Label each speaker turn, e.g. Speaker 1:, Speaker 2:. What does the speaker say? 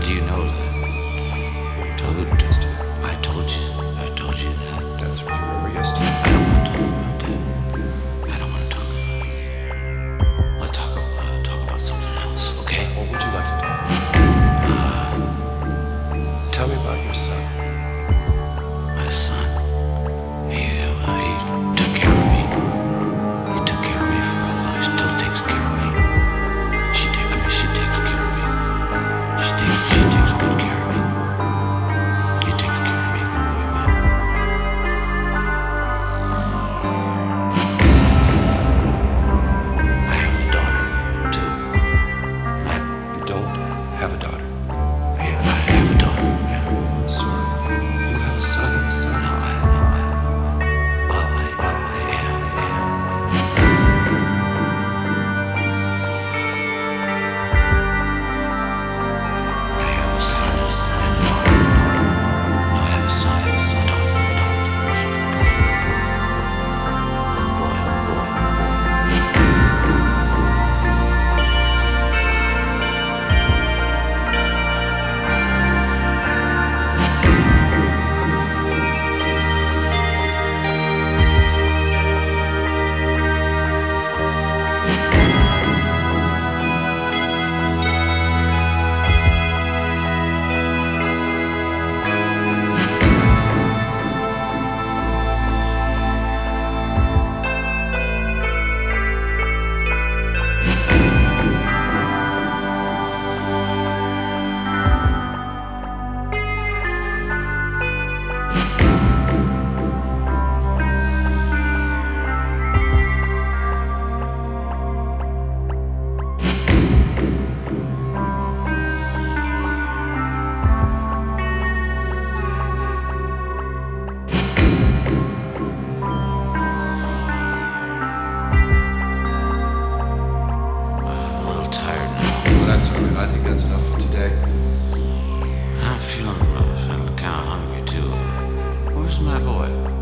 Speaker 1: do you know that?
Speaker 2: Told him yesterday.
Speaker 1: I told you that.
Speaker 2: That's what you remember yesterday.
Speaker 1: I don't want to talk about that. I don't want to talk about it. Let's talk about something else, okay?
Speaker 2: What would you like to talk about? Tell me about your son.
Speaker 1: My son, he took care of me. He took care of me for a while. He still takes care of me. She takes care of me. She takes good care of me. He takes care of me, good boy, man. I have a daughter, too.
Speaker 2: You don't have a daughter.
Speaker 1: Yeah, I have a daughter, yeah.
Speaker 2: Sorry. You have a son.
Speaker 1: No, yeah. I have a son and a daughter. No, I have a son, a daughter. Boy. I'm a little tired now.
Speaker 2: Well, that's all right. I think that's enough for today.
Speaker 1: I'm feeling kind of hungry too. Where's my boy?